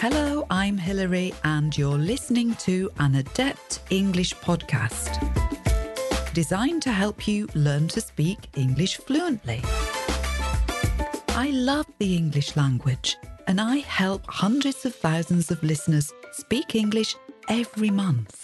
Hello, I'm Hilary and you're listening to an Adept English podcast designed to help you learn to speak English fluently. I love the English language and I help hundreds of thousands of listeners speak English every month.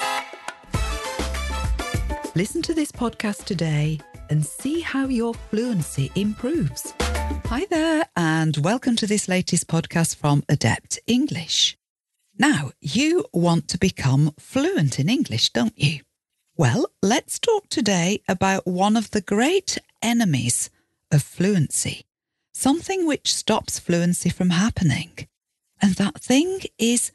Listen to this podcast today and see how your fluency improves. Hi there, and welcome to this latest podcast from Adept English. Now, you want to become fluent in English, don't you? Well, let's talk today about one of the great enemies of fluency, something which stops fluency from happening. And that thing is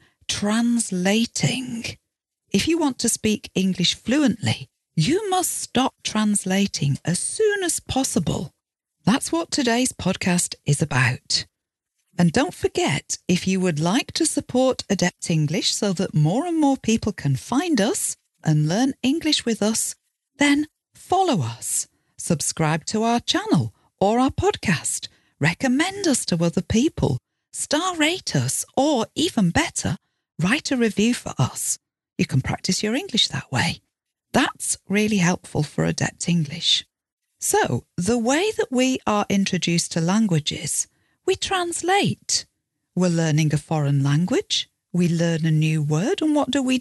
translating. If you want to speak English fluently, you must stop translating as soon as possible. That's what today's podcast is about. And don't forget, if you would like to support Adept English so that more and more people can find us and learn English with us, then follow us, subscribe to our channel or our podcast, recommend us to other people, star rate us, or even better, write a review for us. You can practice your English that way. That's really helpful for Adept English. So, the way that we are introduced to languages, we translate. We're learning a foreign language, we learn a new word, and what do?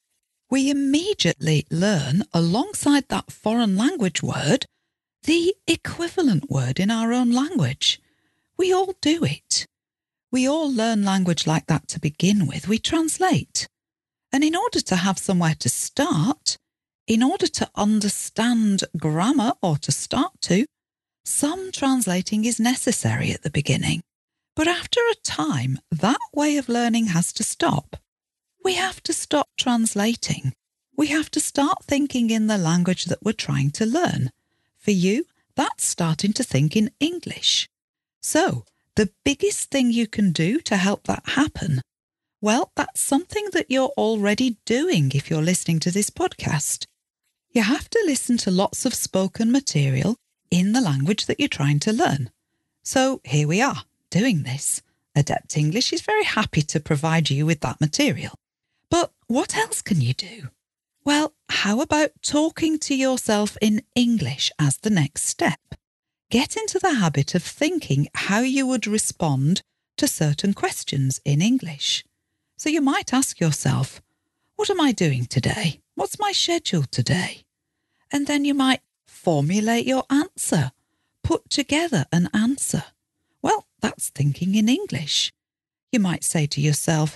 We immediately learn, alongside that foreign language word, the equivalent word in our own language. We all do it. We all learn language like that to begin with. We translate. And in order to have somewhere to start, in order to understand grammar or to start to, some translating is necessary at the beginning. But after a time, that way of learning has to stop. We have to stop translating. We have to start thinking in the language that we're trying to learn. For you, that's starting to think in English. So, the biggest thing you can do to help that happen, well, that's something that you're already doing if you're listening to this podcast. You have to listen to lots of spoken material in the language that you're trying to learn. So here we are, doing this. Adept English is very happy to provide you with that material. But what else can you do? Well, how about talking to yourself in English as the next step? Get into the habit of thinking how you would respond to certain questions in English. So you might ask yourself, what am I doing today? What's my schedule today? And then you might formulate your answer, put together an answer. Well, that's thinking in English. You might say to yourself,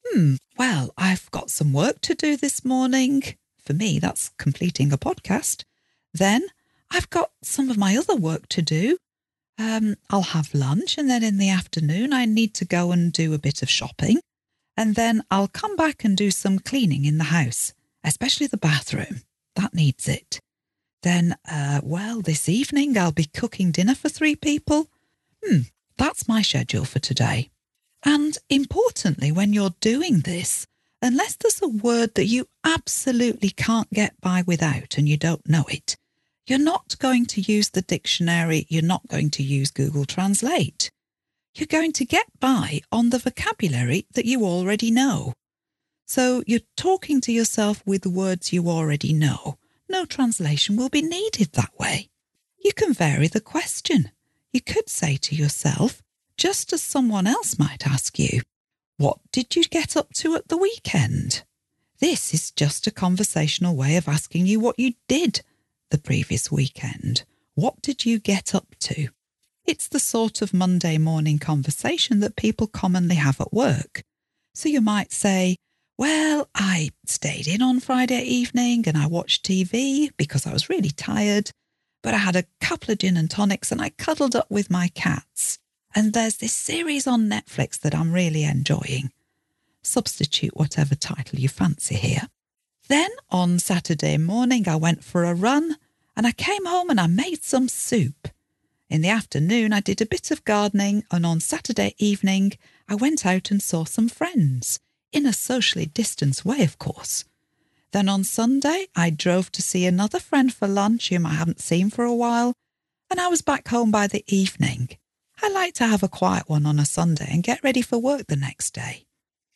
well, I've got some work to do this morning. For me, that's completing a podcast. Then I've got some of my other work to do. I'll have lunch, and then in the afternoon I need to go and do a bit of shopping. And then I'll come back and do some cleaning in the house, especially the bathroom. That needs it. Then, this evening I'll be cooking dinner for 3 people. That's my schedule for today. And importantly, when you're doing this, unless there's a word that you absolutely can't get by without and you don't know it, you're not going to use the dictionary, you're not going to use Google Translate. You're going to get by on the vocabulary that you already know. So you're talking to yourself with words you already know. No translation will be needed that way. You can vary the question. You could say to yourself, just as someone else might ask you, what did you get up to at the weekend? This is just a conversational way of asking you what you did the previous weekend. What did you get up to? It's the sort of Monday morning conversation that people commonly have at work. So you might say, well, I stayed in on Friday evening and I watched TV because I was really tired, but I had a couple of gin and tonics and I cuddled up with my cats. And there's this series on Netflix that I'm really enjoying. Substitute whatever title you fancy here. Then on Saturday morning, I went for a run and I came home and I made some soup. In the afternoon, I did a bit of gardening, and on Saturday evening, I went out and saw some friends, in a socially distanced way, of course. Then on Sunday, I drove to see another friend for lunch whom I haven't seen for a while, and I was back home by the evening. I like to have a quiet one on a Sunday and get ready for work the next day.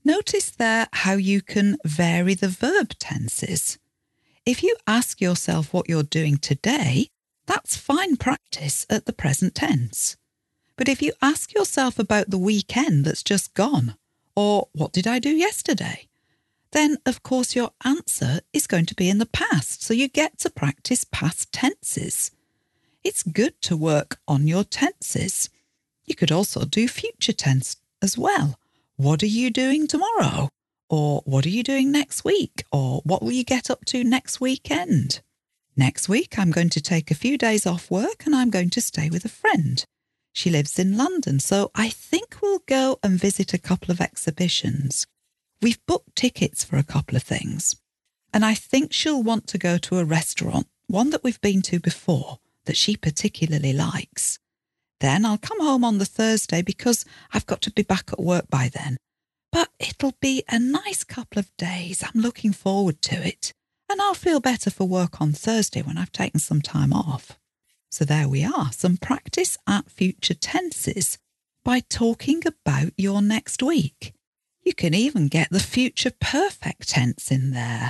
Notice there how you can vary the verb tenses. If you ask yourself what you're doing today, that's fine practice at the present tense. But if you ask yourself about the weekend that's just gone, or what did I do yesterday, then of course your answer is going to be in the past, so you get to practice past tenses. It's good to work on your tenses. You could also do future tense as well. What are you doing tomorrow? Or what are you doing next week? Or what will you get up to next weekend? Next week, I'm going to take a few days off work and I'm going to stay with a friend. She lives in London, so I think we'll go and visit a couple of exhibitions. We've booked tickets for a couple of things. And I think she'll want to go to a restaurant, one that we've been to before, that she particularly likes. Then I'll come home on the Thursday because I've got to be back at work by then. But it'll be a nice couple of days. I'm looking forward to it. And I'll feel better for work on Thursday when I've taken some time off. So there we are, some practice at future tenses by talking about your next week. You can even get the future perfect tense in there.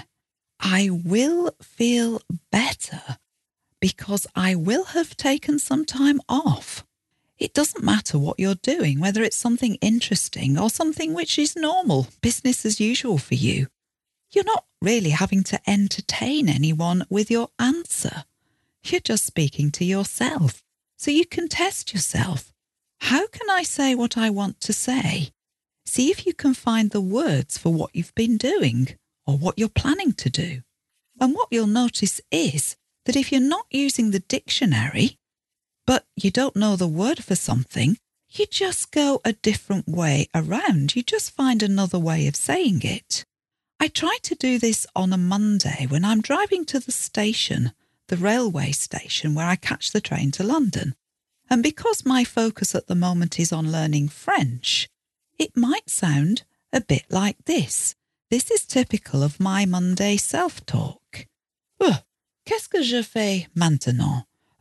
I will feel better because I will have taken some time off. It doesn't matter what you're doing, whether it's something interesting or something which is normal, business as usual for you. You're not really having to entertain anyone with your answer. You're just speaking to yourself, so you can test yourself. How can I say what I want to say? See if you can find the words for what you've been doing or what you're planning to do. And what you'll notice is that if you're not using the dictionary, but you don't know the word for something, you just go a different way around. You just find another way of saying it. I try to do this on a Monday when I'm driving to the station, the railway station where I catch the train to London. And because my focus at the moment is on learning French, it might sound a bit like this. This is typical of my Monday self-talk. Qu'est-ce que je fais maintenant?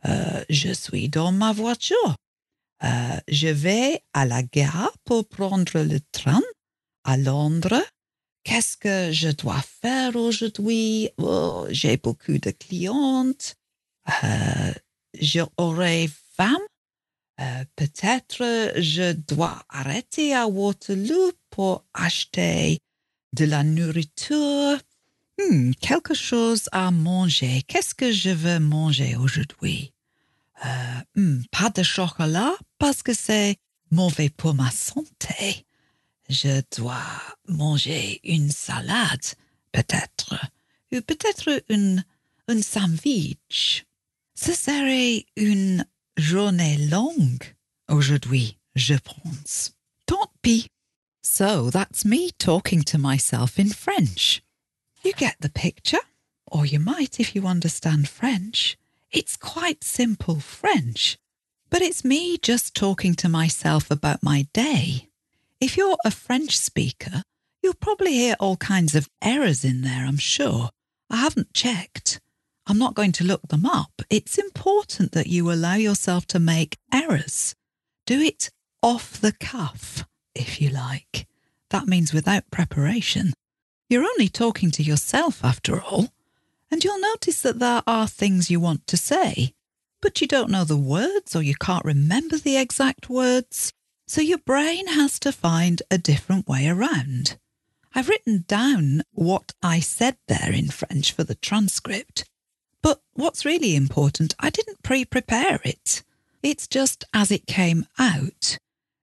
Je suis dans ma voiture. Je vais à la gare pour prendre le train à Londres. Qu'est-ce que je dois faire aujourd'hui? J'ai beaucoup de clientes. J'aurai faim. Peut-être je dois arrêter à Waterloo pour acheter de la nourriture. Quelque chose à manger. Qu'est-ce que je veux manger aujourd'hui? Pas de chocolat parce que c'est mauvais pour ma santé. Je dois manger une salade, peut-être. Ou peut-être un sandwich. Ce serait une journée longue aujourd'hui, je pense. Tant pis. So that's me talking to myself in French. You get the picture? Or you might if you understand French. It's quite simple French, but it's me just talking to myself about my day. If you're a French speaker, you'll probably hear all kinds of errors in there, I'm sure. I haven't checked. I'm not going to look them up. It's important that you allow yourself to make errors. Do it off the cuff, if you like. That means without preparation. You're only talking to yourself after all. And you'll notice that there are things you want to say, but you don't know the words or you can't remember the exact words, so your brain has to find a different way around. I've written down what I said there in French for the transcript, but what's really important, I didn't pre-prepare it. It's just as it came out.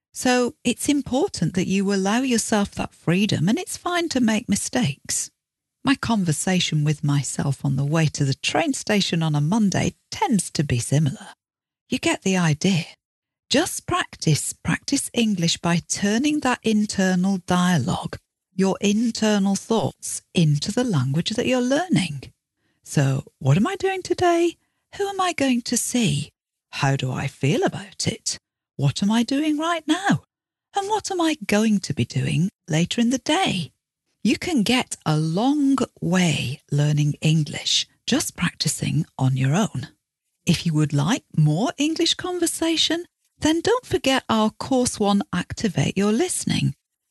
So it's important that you allow yourself that freedom, and it's fine to make mistakes. My conversation with myself on the way to the train station on a Monday tends to be similar. You get the idea. Just practice English by turning that internal dialogue, your internal thoughts, into the language that you're learning. So, what am I doing today? Who am I going to see? How do I feel about it? What am I doing right now? And what am I going to be doing later in the day? You can get a long way learning English just practicing on your own. If you would like more English conversation, then don't forget our Course 1 Activate Your Listening.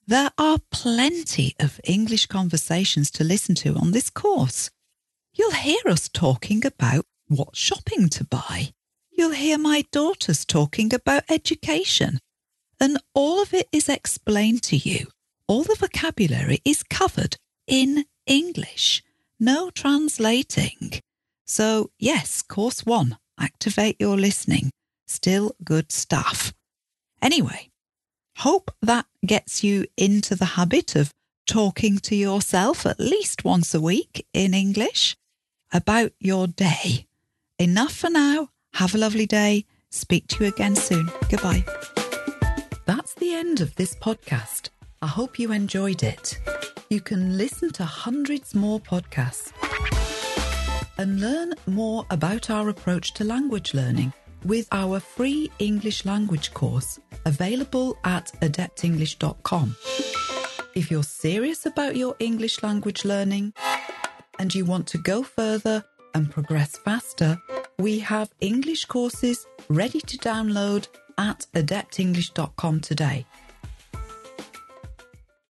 There are plenty of English conversations to listen to on this course. You'll hear us talking about what shopping to buy. You'll hear my daughters talking about education. And all of it is explained to you. All the vocabulary is covered in English. No translating. So yes, course 1, activate your listening. Still good stuff. Anyway, hope that gets you into the habit of talking to yourself at least once a week in English about your day. Enough for now. Have a lovely day. Speak to you again soon. Goodbye. That's the end of this podcast. I hope you enjoyed it. You can listen to hundreds more podcasts and learn more about our approach to language learning with our free English language course available at adeptenglish.com. If you're serious about your English language learning and you want to go further and progress faster, we have English courses ready to download at adeptenglish.com today.